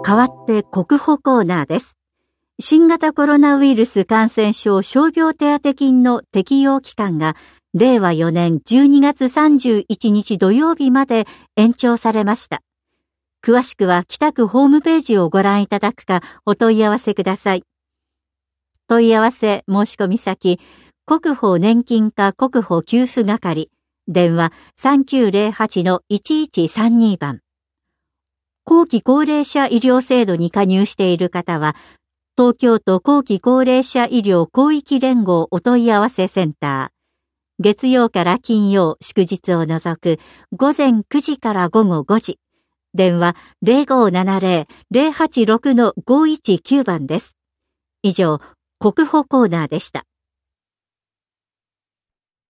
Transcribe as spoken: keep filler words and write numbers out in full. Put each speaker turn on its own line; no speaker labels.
代わって国保コーナーです。新型コロナウイルス感染症傷病手当金の適用期間がれいわよねんじゅうにがつさんじゅういちにち土曜日まで延長されました。詳しくは北区ホームページをご覧いただくかお問い合わせください。問い合わせ申し込み先、国保年金課国保給付係、電話 さんきゅうぜろはちのいちいちさんに 番。後期高齢者医療制度に加入している方は、東京都後期高齢者医療広域連合お問い合わせセンター、月曜から金曜、祝日を除くごぜんくじからごごごじ、電話 ぜろごななぜろぜろはちろくのごいちきゅう 番です。以上、国保コーナーでした。